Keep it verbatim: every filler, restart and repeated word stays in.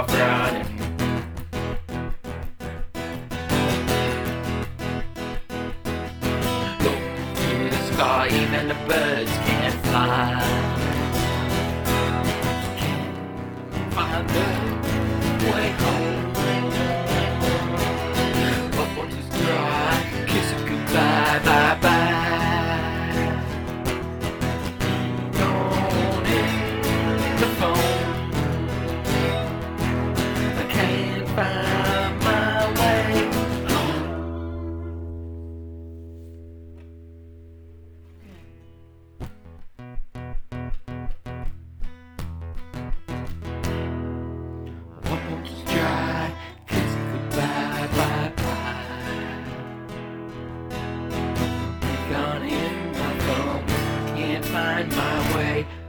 off running. Look to the sky, even the birds can't fly. Can't find the way home. But once it's dry, kiss it goodbye, bye bye. Gone in the phone. I can't find my way home. Won't you try? Kiss it goodbye, bye bye. Gone in my phone. Can't find my way